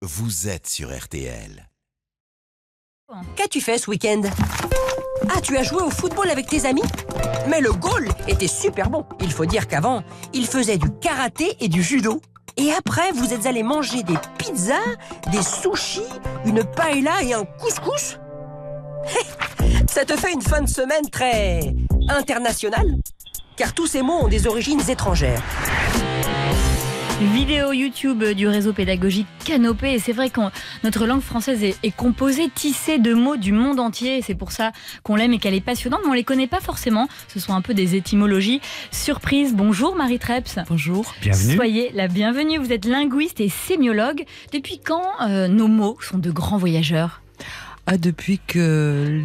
Vous êtes sur RTL. Qu'as-tu fait ce week-end? Ah, tu as joué au football avec tes amis? Mais le goal était super bon. Il faut dire qu'avant, il faisait du karaté et du judo. Et après, vous êtes allés manger des pizzas, des sushis, une paella et un couscous? Ça te fait une fin de semaine très internationale, car tous ces mots ont des origines étrangères. Vidéo YouTube du réseau pédagogique Canopé. Et c'est vrai que notre langue française est composée, tissée de mots du monde entier. Et c'est pour ça qu'on l'aime et qu'elle est passionnante, mais on ne les connaît pas forcément. Ce sont un peu des étymologies. Surprise, bonjour Marie Treps. Bonjour. Bienvenue. Soyez la bienvenue. Vous êtes linguiste et sémiologue. Depuis quand nos mots sont de grands voyageurs? Depuis que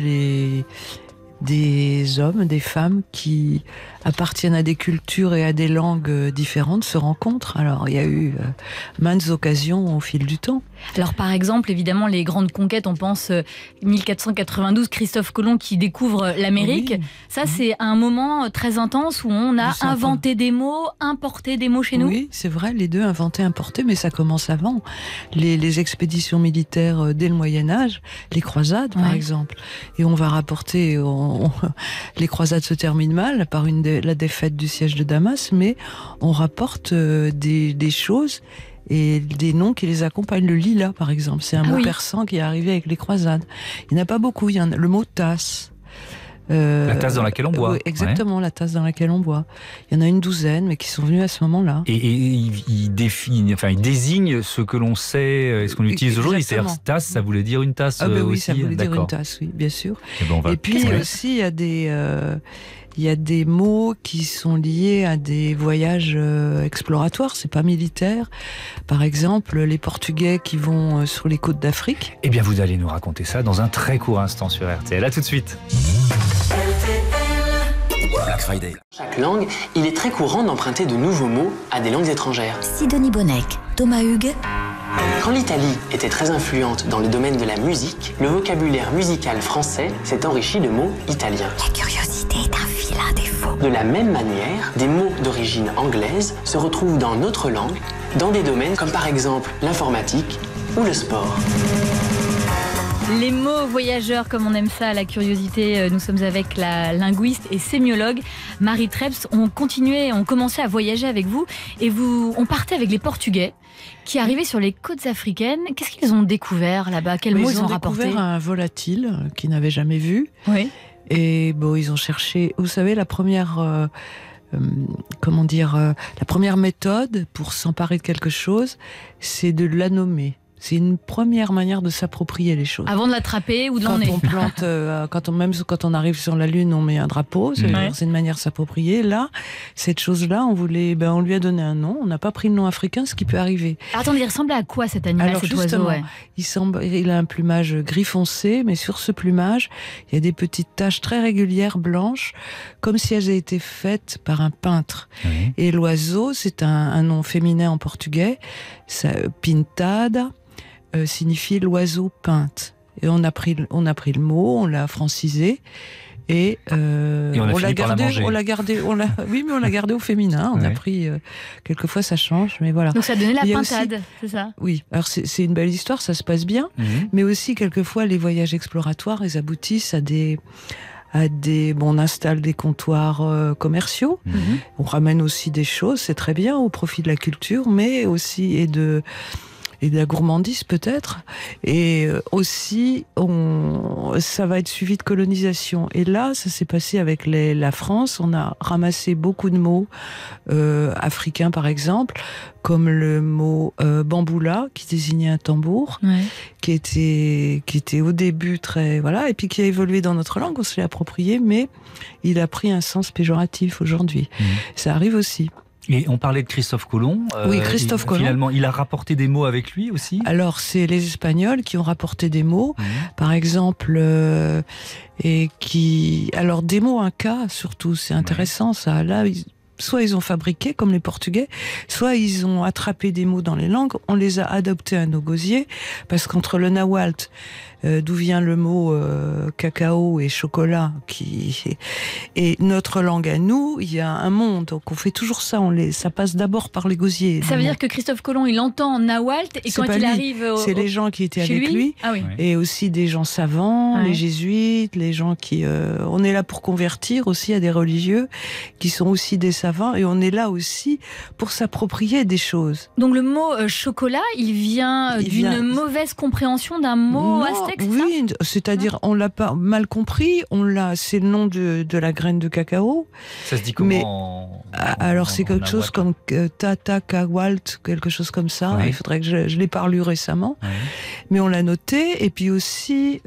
des hommes, des femmes qui appartiennent à des cultures et à des langues différentes se rencontrent. Alors, il y a eu maintes occasions au fil du temps. Alors, par exemple, évidemment, les grandes conquêtes, on pense 1492, Christophe Colomb qui découvre l'Amérique. Oui. Ça, c'est un moment très intense où on a inventé des mots, importé des mots chez nous. Oui, c'est vrai, les deux, inventé, importé, mais ça commence avant. Les expéditions militaires dès le Moyen-Âge, les croisades, par exemple. Et on va rapporter... les croisades se terminent mal par la défaite du siège de Damas, mais on rapporte des choses et des noms qui les accompagnent. Le lilas, par exemple, c'est un mot persan qui est arrivé avec les croisades. Il n'y en a pas beaucoup. Il y en a le mot tasse. La tasse dans laquelle on boit. Oui, exactement, la tasse dans laquelle on boit. Il y en a une douzaine, mais qui sont venus à ce moment-là. Et il désigne ce que l'on sait et ce qu'on utilise aujourd'hui. C'est-à-dire, tasse, ça voulait dire une tasse oui, aussi. Ça voulait dire une tasse, oui, bien sûr. Et puis aussi, il y a des mots qui sont liés à des voyages exploratoires, c'est pas militaire. Par exemple, les Portugais qui vont sur les côtes d'Afrique. Eh bien, vous allez nous raconter ça dans un très court instant sur RTL. À tout de suite. Black Friday. Chaque langue, il est très courant d'emprunter de nouveaux mots à des langues étrangères. Sidonie Bonnec, Thomas Hugues. Quand l'Italie était très influente dans le domaine de la musique, le vocabulaire musical français s'est enrichi de mots italiens. La curiosité est un vilain défaut. De la même manière, des mots d'origine anglaise se retrouvent dans notre langue, dans des domaines comme par exemple l'informatique ou le sport. Les mots voyageurs, comme on aime ça, la curiosité. Nous sommes avec la linguiste et sémiologue Marie Treps. On commençait à voyager avec vous et on partait avec les Portugais qui arrivaient sur les côtes africaines. Qu'est-ce qu'ils ont découvert là-bas? Quels mots ils ont rapportés? Ils ont découvert un volatile qu'ils n'avaient jamais vu. Oui. Et ils ont cherché, vous savez, la première... la première méthode pour s'emparer de quelque chose, c'est de la nommer. C'est une première manière de s'approprier les choses. Avant de l'attraper ou de l'emmener. Quand on plante, quand on arrive sur la Lune, on met un drapeau. C'est une manière de s'approprier. Là, cette chose-là, on lui a donné un nom. On n'a pas pris le nom africain, ce qui peut arriver. Attendez, il ressemblait à quoi cet animal, cet oiseau? Il a un plumage gris foncé, mais sur ce plumage, il y a des petites taches très régulières blanches, comme si elles avaient été faites par un peintre. Oui. Et l'oiseau, c'est un nom féminin en portugais, pintada. Signifie l'oiseau peinte. Et on a pris le mot, on l'a francisé et on l'a gardé au féminin. On a pris quelquefois ça change, mais voilà. Donc ça donnait la pintade, c'est ça? Oui. Alors c'est une belle histoire, ça se passe bien, mais aussi quelquefois les voyages exploratoires, ils aboutissent on installe des comptoirs commerciaux. On ramène aussi des choses, c'est très bien au profit de la culture, mais aussi et de la gourmandise peut-être, et aussi ça va être suivi de colonisation. Et là, ça s'est passé avec la France. On a ramassé beaucoup de mots africains, par exemple, comme le mot bamboula, qui désignait un tambour, qui était au début très et puis qui a évolué dans notre langue. On se l'est approprié, mais il a pris un sens péjoratif aujourd'hui. Ça arrive aussi. Et on parlait de Christophe Colomb. Oui, Christophe Colomb. Finalement, il a rapporté des mots avec lui aussi. Alors, c'est les Espagnols qui ont rapporté des mots, par exemple, des mots incas surtout. C'est intéressant ça. Là, soit ils ont fabriqué, comme les Portugais, soit ils ont attrapé des mots dans les langues, on les a adoptés à nos gosiers, parce qu'entre le nahuatl, d'où vient le mot cacao et chocolat, et notre langue à nous, il y a un monde. Donc on fait toujours ça, ça passe d'abord par les gosiers. Ça veut dire que Christophe Colomb, il entend nahuatl, et quand il arrive c'est les gens qui étaient avec lui, et aussi des gens savants, les jésuites, les gens qui... on est là pour convertir aussi à des religieux, qui sont aussi des savants, et on est là aussi pour s'approprier des choses. Donc le mot chocolat, il vient d'une mauvaise compréhension d'un mot aztèque, oui, c'est-à-dire on l'a pas mal compris, c'est le nom de la graine de cacao. Ça se dit comment alors c'est quelque chose comme Tata-Kawalt, quelque chose comme ça. Il faudrait que je l'ai pas lu récemment, mais on l'a noté. Et puis aussi,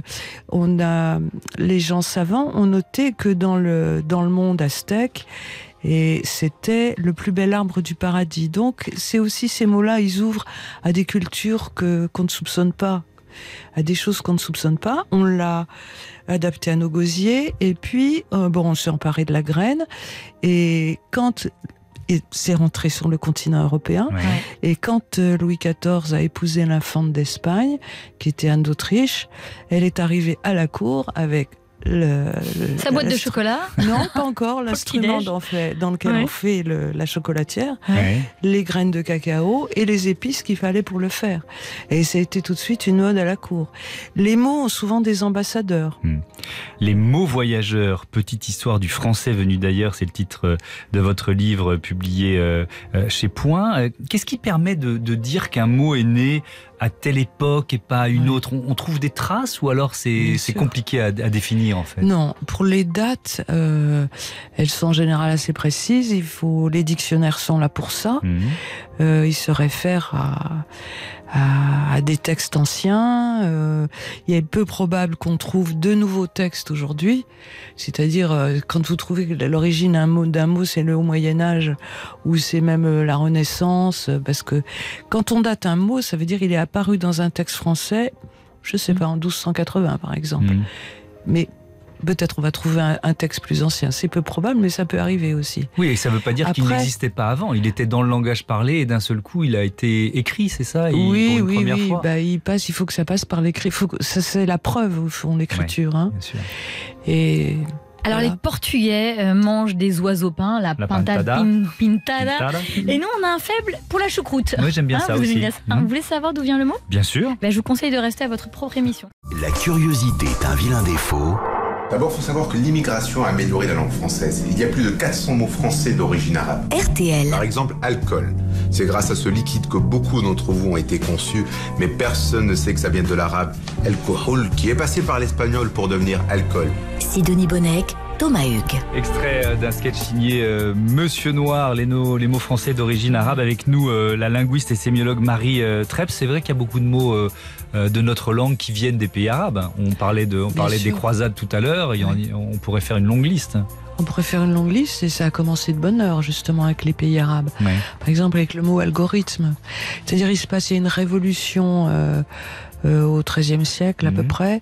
les gens savants ont noté que dans le monde aztèque, et c'était le plus bel arbre du paradis. Donc c'est aussi ces mots-là, ils ouvrent à des cultures qu'on ne soupçonne pas, à des choses qu'on ne soupçonne pas. On l'a adapté à nos gosiers, et puis on s'est emparé de la graine, et c'est rentré sur le continent européen. Et quand Louis XIV a épousé l'infante d'Espagne, qui était Anne d'Autriche, elle est arrivée à la cour avec sa boîte de chocolat. Non, pas encore. L'instrument dans lequel on fait la chocolatière, les graines de cacao et les épices qu'il fallait pour le faire. Et ça a été tout de suite une ode à la cour. Les mots ont souvent des ambassadeurs. Les mots voyageurs, petite histoire du français venu d'ailleurs, c'est le titre de votre livre publié chez Point. Qu'est-ce qui permet de dire qu'un mot est né à telle époque et pas à une autre? On trouve des traces, ou alors c'est compliqué à définir en fait? Non, pour les dates, elles sont en général assez précises. Les dictionnaires sont là pour ça. Ils se réfèrent à des textes anciens. Il est peu probable qu'on trouve de nouveaux textes aujourd'hui. C'est-à-dire, quand vous trouvez que l'origine d'un mot, c'est le Haut Moyen-Âge, ou c'est même la Renaissance, parce que quand on date un mot, ça veut dire qu'il est apparu dans un texte français, je sais pas, en 1280 par exemple. Mais peut-être on va trouver un texte plus ancien. C'est peu probable, mais ça peut arriver aussi. Oui, et ça ne veut pas dire qu'il n'existait pas avant. Il était dans le langage parlé, et d'un seul coup, il a été écrit, c'est ça? Oui. Fois. Il faut que ça passe par l'écrit. C'est la preuve au fond, l'écriture. Bien sûr. Et... Alors les Portugais mangent des oiseaux peints, la pintada. Et nous, on a un faible pour la choucroute. Oui, j'aime bien ça aussi. Vous voulez savoir d'où vient le mot? Bien sûr. Je vous conseille de rester à votre propre émission. La curiosité est un vilain défaut. D'abord, il faut savoir que l'immigration a amélioré la langue française. Il y a plus de 400 mots français d'origine arabe. RTL. Par exemple, alcool. C'est grâce à ce liquide que beaucoup d'entre vous ont été conçus, mais personne ne sait que ça vient de l'arabe alcohol, qui est passé par l'espagnol pour devenir alcool. Sidonie Bonnec, Thomas Hugues. Extrait d'un sketch signé Monsieur Noir, les mots français d'origine arabe. Avec nous, la linguiste et sémiologue Marie Treps. C'est vrai qu'il y a beaucoup de mots de notre langue qui viennent des pays arabes. On parlait des croisades tout à l'heure. On pourrait faire une longue liste. On pourrait faire une longue liste, et ça a commencé de bonne heure justement avec les pays arabes. Par exemple avec le mot algorithme. C'est-à-dire il se passait une révolution au XIIIe siècle à peu près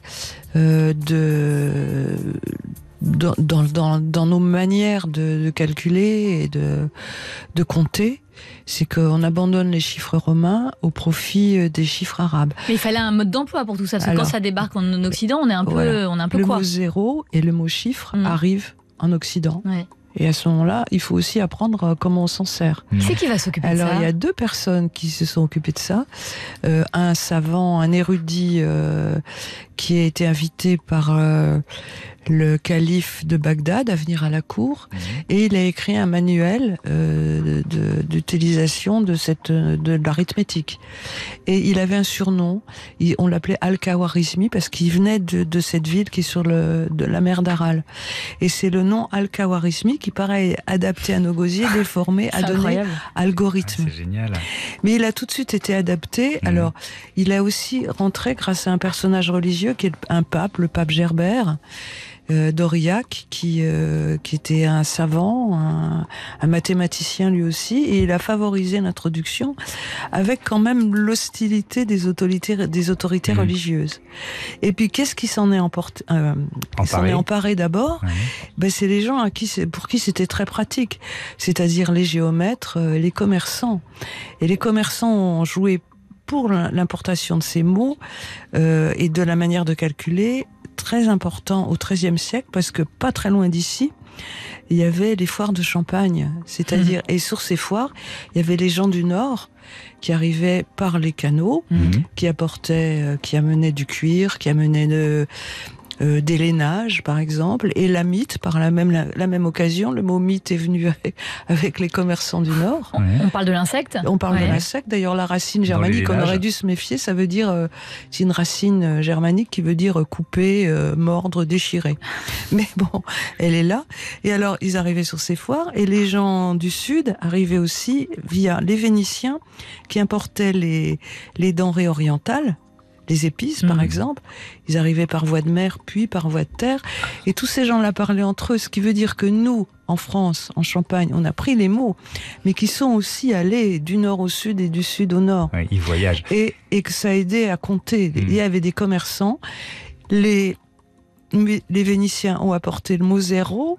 dans nos manières de calculer et de compter. C'est qu'on abandonne les chiffres romains au profit des chiffres arabes. Mais il fallait un mode d'emploi pour tout ça, parce que quand ça débarque en Occident, on est un peu le mot zéro et le mot chiffre arrivent en Occident. Et à ce moment-là, il faut aussi apprendre comment on s'en sert. Qui c'est qui va s'occuper de ça? Alors, il y a 2 personnes qui se sont occupées de ça. Un savant, un érudit qui a été invité par le calife de Bagdad à venir à la cour, et il a écrit un manuel d'utilisation de l'arithmétique. Et il avait un surnom, on l'appelait Al-Khawarizmi, parce qu'il venait de cette ville qui est sur de la mer d'Aral. Et c'est le nom Al-Khawarizmi qui paraît adapté à nos gosiers, déformé, à donner algorithme. C'est génial. Mais il a tout de suite été adapté. Alors, il a aussi rentré grâce à un personnage religieux qui est un pape, le pape Gerbert, d'Aurillac, qui était un savant, un mathématicien lui aussi, et il a favorisé l'introduction avec quand même l'hostilité des autorités religieuses. Et puis qu'est-ce qui s'en est emparé d'abord? Ben, c'est les gens pour qui c'était très pratique, c'est-à-dire les géomètres, les commerçants. Et les commerçants ont joué pour l'importation de ces mots et de la manière de calculer, très important au XIIIe siècle, parce que pas très loin d'ici, il y avait les foires de Champagne, c'est-à-dire, et sur ces foires, il y avait les gens du Nord qui arrivaient par les canaux, qui amenaient du cuir, qui amenaient des lainages, par exemple, et la mythe, par la même occasion, le mot mythe est venu avec les commerçants du Nord. On parle de l'insecte. On parle de l'insecte. D'ailleurs, la racine germanique, on aurait dû se méfier. Ça veut dire, c'est une racine germanique qui veut dire couper, mordre, déchirer. Mais bon, elle est là. Et alors, ils arrivaient sur ces foires, et les gens du Sud arrivaient aussi via les Vénitiens qui importaient les denrées orientales. Les épices, par exemple, ils arrivaient par voie de mer, puis par voie de terre, et tous ces gens-là parlaient entre eux, ce qui veut dire que nous, en France, en Champagne, on a pris les mots, mais qui sont aussi allés du nord au sud et du sud au nord. Ouais, ils voyagent. Et que ça a aidé à compter. Il y avait des commerçants, les Vénitiens ont apporté le mot zéro,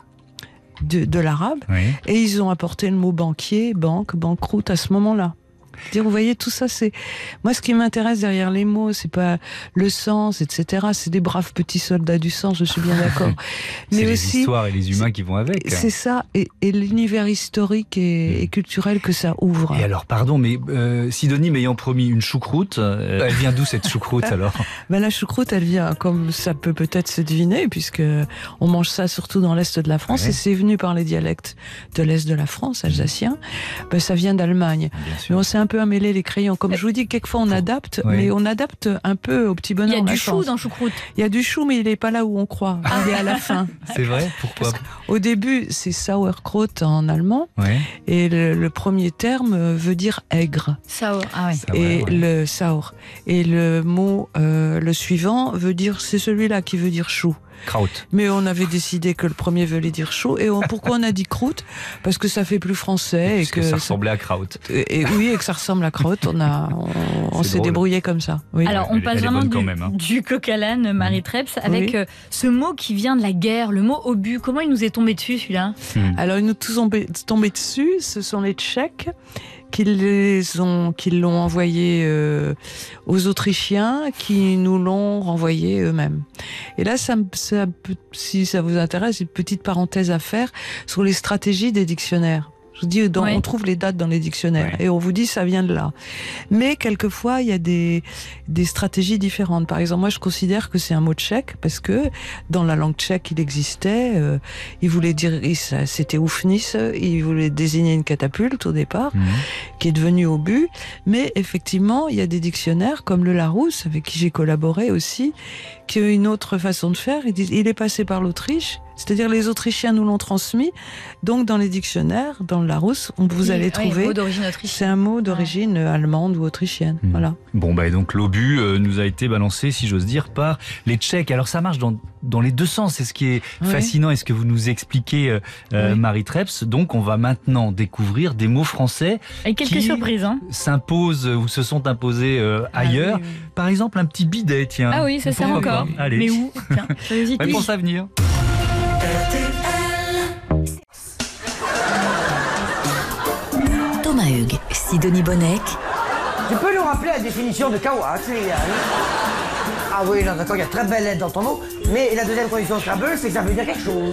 de l'arabe, et ils ont apporté le mot banquier, banque, banqueroute à ce moment-là. Vous voyez, tout ça, c'est... Moi, ce qui m'intéresse derrière les mots, c'est pas le sens, etc. C'est des braves petits soldats du sens, je suis bien d'accord. Mais c'est aussi, les histoires et les humains qui vont avec. C'est ça, et l'univers historique et culturel que ça ouvre. Et alors, pardon, mais Sidonie m'ayant promis une choucroute, elle vient d'où cette choucroute alors? La choucroute, elle vient, comme ça peut peut-être se deviner, puisque on mange ça surtout dans l'Est de la France, et c'est venu par les dialectes de l'Est de la France, alsaciens. Ça vient d'Allemagne. Mais on s'est un peu mêler les crayons. Comme je vous dis, quelquefois on adapte, mais on adapte un peu au petit bonheur. Il y a du chou dans choucroute. Il y a du chou, mais il n'est pas là où on croit. Il est à la fin. C'est vrai? Pourquoi? Au début, c'est Sauerkraut en allemand, et le premier terme veut dire aigre. Sauer, ah oui. Et le Sauer. Et le mot, le suivant, c'est celui-là qui veut dire chou. Kraut. Mais on avait décidé que le premier voulait dire chaud. Et pourquoi on a dit croûte? Parce que ça fait plus français. Et que ça ressemblait à kraut. Et que ça ressemble à croûte. On s'est débrouillé comme ça. Oui. Alors, on passe vraiment du coq à l'âne, Marie Treps, avec ce mot qui vient de la guerre, le mot obus. Comment il nous est tombé dessus, celui-là? Alors, il nous est tombé dessus. Ce sont les Tchèques qui l'ont envoyé aux Autrichiens, qui nous l'ont renvoyé eux-mêmes. Et là, si ça vous intéresse, une petite parenthèse à faire sur les stratégies des dictionnaires. Je vous dis, on trouve les dates dans les dictionnaires et on vous dit ça vient de là. Mais quelquefois, il y a des stratégies différentes. Par exemple, moi, je considère que c'est un mot tchèque parce que dans la langue tchèque, il existait. Il voulait dire, c'était oufnis. Il voulait désigner une catapulte au départ, qui est devenue obus. Mais effectivement, il y a des dictionnaires comme le Larousse, avec qui j'ai collaboré aussi, qui ont une autre façon de faire. Ils disent, il est passé par l'Autriche. C'est-à-dire les Autrichiens nous l'ont transmis. Donc dans les dictionnaires, dans le Larousse, vous allez trouver... C'est un mot d'origine allemande ou autrichienne. Voilà. Bon, et donc l'obus nous a été balancé, si j'ose dire, par les Tchèques. Alors ça marche dans les deux sens. C'est ce qui est fascinant et ce que vous nous expliquez, Marie Treps. Donc on va maintenant découvrir des mots français avec quelques surprises, s'imposent ou se sont imposés ailleurs. Oui. Par exemple, un petit bidet, tiens. Ah oui, ça sert encore. Allez. Mais où? Tiens, réponse à venir. Thomas Hugues, Sidonie Bonnec. Tu peux nous rappeler la définition de kawa, Liliane? Ah oui, non, d'accord, il y a très belle lettre dans ton mot, mais la deuxième condition Scrabble, c'est que ça veut dire quelque chose.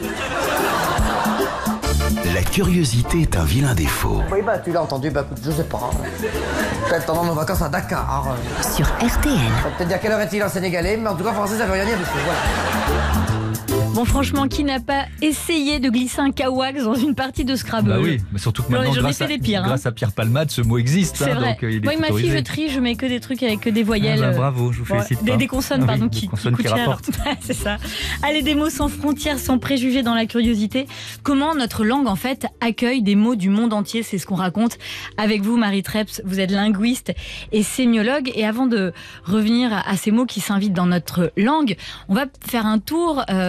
La curiosité est un vilain défaut. Oui, tu l'as entendu, écoute, je sais pas. Peut-être pendant nos vacances à Dakar. Sur RTL. Ça peut peut-être dire quelle heure est-il en sénégalais, mais en tout cas, français, ça veut rien dire du tout, voilà. Bon, franchement, qui n'a pas essayé de glisser un kawax dans une partie de Scrabble? Bah oui, mais surtout que maintenant, grâce à Pierre Palmade, ce mot existe. C'est vrai. Donc, il est moi, ma fille, je trie, je mets que des trucs avec que des voyelles. Bravo, je vous félicite. Des consonnes, pardon, qui rapportent. C'est ça. Allez, des mots sans frontières, sans préjugés dans la curiosité. Comment notre langue, en fait, accueille des mots du monde entier? C'est ce qu'on raconte avec vous, Marie Treps. Vous êtes linguiste et sémiologue. Et avant de revenir à ces mots qui s'invitent dans notre langue, on va faire un tour par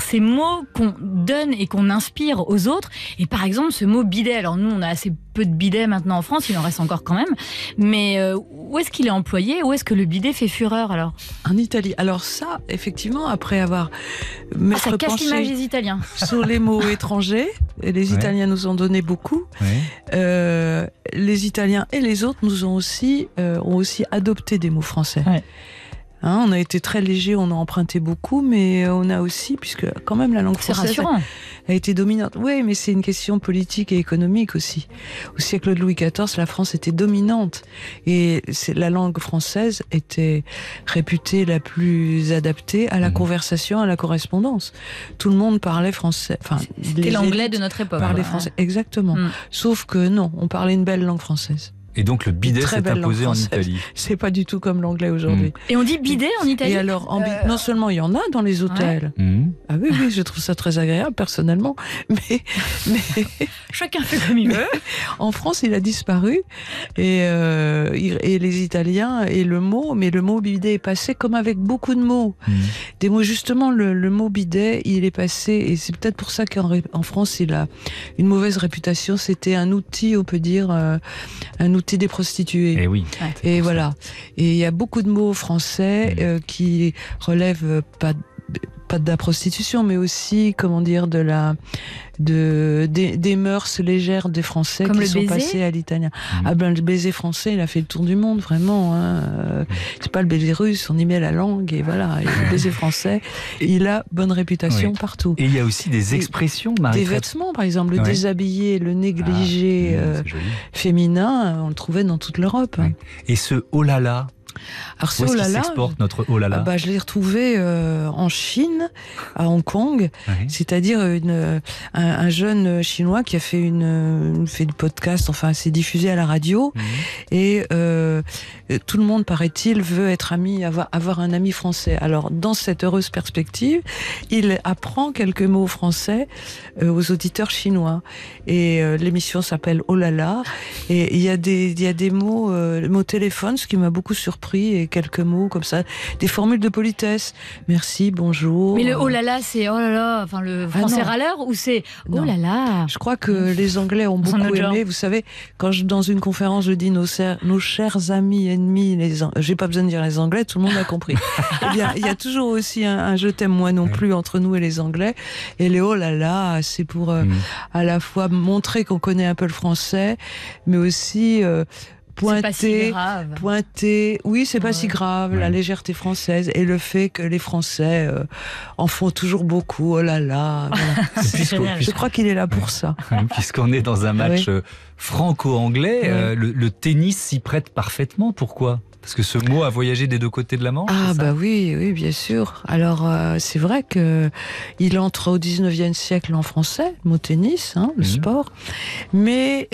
ces mots qu'on donne et qu'on inspire aux autres. Et par exemple, ce mot bidet. Alors nous, on a assez peu de bidets maintenant en France, il en reste encore quand même. Mais où est-ce qu'il est employé? Où est-ce que le bidet fait fureur alors? En Italie. Alors ça, effectivement, après avoir ça casse l'image des Italiens. Sur les mots étrangers, et les Italiens nous ont donné beaucoup. Les Italiens et les autres nous ont aussi adopté des mots français. Hein, on a été très léger, on a emprunté beaucoup, mais on a aussi, puisque quand même la langue française a été dominante. Oui, mais c'est une question politique et économique aussi. Au siècle de Louis XIV, la France était dominante et la langue française était réputée la plus adaptée à la conversation, à la correspondance. Tout le monde parlait français. Enfin, c'était l'anglais de notre époque. Parlait français, exactement. Sauf que non, on parlait une belle langue française. Et donc le bidet s'est imposé en Italie. C'est pas du tout comme l'anglais aujourd'hui. Et on dit bidet en Italie? Et alors, non seulement il y en a dans les hôtels. Ah oui, je trouve ça très agréable personnellement. Mais chacun fait comme il veut. En France, il a disparu. Et les Italiens et le mot bidet est passé comme avec beaucoup de mots. Des mots, justement, le mot bidet, il est passé, et c'est peut-être pour ça qu'en France, il a une mauvaise réputation. C'était un outil, on peut dire, un outil des prostituées. Et oui. Et voilà. Et il y a beaucoup de mots français qui relèvent pas de la prostitution, mais aussi, comment dire, des mœurs légères des Français comme qui sont passés à l'italien. Ah ben, le baiser français, il a fait le tour du monde, vraiment. C'est pas le baiser russe, on y met la langue, et voilà. Et le baiser français, il a bonne réputation partout. Et il y a aussi des expressions, Marie. Des vêtements, par exemple, le déshabillé, le négligé féminin, on le trouvait dans toute l'Europe. Et ce oh là là, alors, où est-ce qu'il s'exporte, notre oh là là? Je l'ai retrouvé en Chine, à Hong Kong, c'est-à-dire un jeune chinois qui a fait du podcast, enfin c'est diffusé à la radio, et tout le monde, paraît-il, veut être ami, avoir un ami français. Alors dans cette heureuse perspective, il apprend quelques mots français aux auditeurs chinois, et l'émission s'appelle oh là là, et il y a des mots, le mot téléphone, ce qui m'a beaucoup surpris, et quelques mots comme ça, des formules de politesse. Merci, bonjour. Mais le oh là là, c'est oh là là, enfin le français râleur, ou c'est oh là là? Je crois que les Anglais ont beaucoup aimé. Vous savez, quand dans une conférence je dis nos chers amis, ennemis, j'ai pas besoin de dire les Anglais, tout le monde a compris. Eh bien, il y a toujours aussi un je t'aime moi non plus entre nous et les Anglais. Et les oh là là, c'est pour à la fois montrer qu'on connaît un peu le français, mais aussi pointer, oui, c'est pas si grave, la légèreté française et le fait que les Français en font toujours beaucoup, oh là là. Voilà. Je crois qu'il est là pour ça. Puisqu'on est dans un match franco-anglais, le tennis s'y prête parfaitement. Pourquoi ? Parce que ce mot a voyagé des deux côtés de la Manche. Ah bah oui, bien sûr. Alors c'est vrai que il entre au 19e siècle en français, le mot tennis, le sport, mais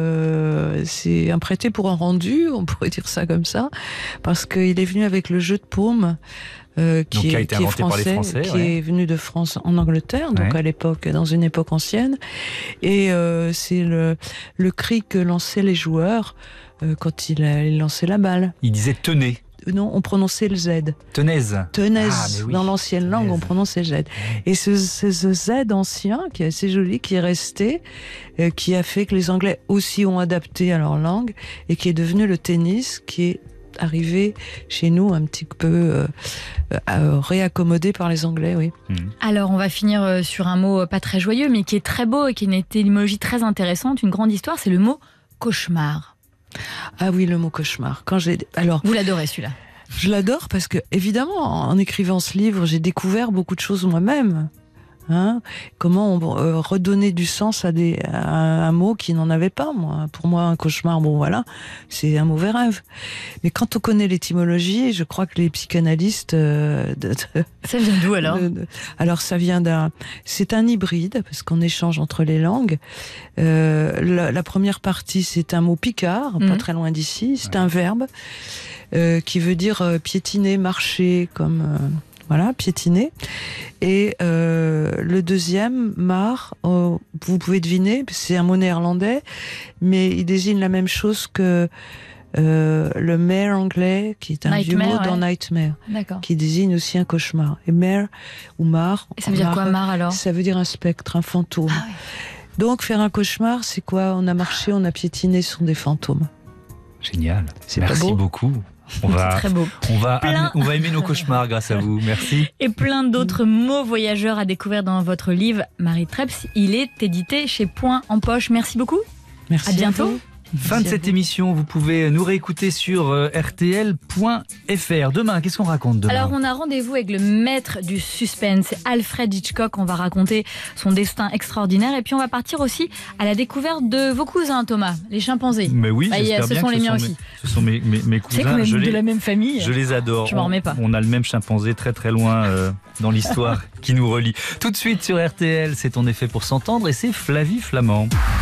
c'est un prêté pour un rendu, on pourrait dire ça comme ça, parce qu'il est venu avec le jeu de paume. Qui a été inventé par les Français, qui est venu de France en Angleterre, donc à l'époque, dans une époque ancienne, et c'est le cri que lançaient les joueurs quand ils lançaient la balle. Ils disaient tenez. Non, on prononçait le Z. Tenaise. Dans l'ancienne langue, on prononçait le Z. Et ce Z ancien, qui est assez joli, qui est resté, qui a fait que les Anglais aussi ont adapté à leur langue, et qui est devenu le tennis, qui est arrivé chez nous un petit peu réaccommodé par les Anglais, oui. Alors, on va finir sur un mot pas très joyeux, mais qui est très beau et qui est une étymologie très intéressante, une grande histoire, c'est le mot cauchemar. Ah oui, le mot cauchemar. Vous l'adorez celui-là? Je l'adore parce que, évidemment, en écrivant ce livre, j'ai découvert beaucoup de choses moi-même. Comment redonner du sens à un mot qui n'en avait pas, moi. Pour moi, un cauchemar, c'est un mauvais rêve. Mais quand on connaît l'étymologie, je crois que les psychanalystes... Ça vient d'où alors? Alors ça vient c'est un hybride, parce qu'on échange entre les langues. La première partie, c'est un mot picard, pas très loin d'ici. C'est un verbe qui veut dire piétiner, marcher, comme... piétiner. Et le deuxième, mar, vous pouvez deviner, c'est un mot néerlandais, mais il désigne la même chose que le mare anglais, qui est un vieux mot dans Nightmare, D'accord. qui désigne aussi un cauchemar. Et mare ou mar. Et ça veut dire quoi, mar, alors? Ça veut dire un spectre, un fantôme. Ah, oui. Donc faire un cauchemar, c'est quoi? On a marché, on a piétiné sur des fantômes. Génial. C'est pas Merci beau beaucoup. C'est très beau. On va aimer nos cauchemars grâce à vous. Merci. Et plein d'autres mots voyageurs à découvrir dans votre livre, Marie Treps. Il est édité chez Point en Poche. Merci beaucoup. Merci. À bientôt. vous. Fin de cette émission, vous pouvez nous réécouter sur rtl.fr. Demain, qu'est-ce qu'on raconte demain? Alors, on a rendez-vous avec le maître du suspense, Alfred Hitchcock. On va raconter son destin extraordinaire. Et puis, on va partir aussi à la découverte de vos cousins, Thomas, les chimpanzés. Mais oui, ce sont les miens aussi. Ce sont mes cousins. C'est quand même de la même famille. Je les adore. Je m'en remets pas. On a le même chimpanzé très très loin dans l'histoire qui nous relie. Tout de suite sur RTL, c'est On est fait pour s'entendre et c'est Flavie Flamand.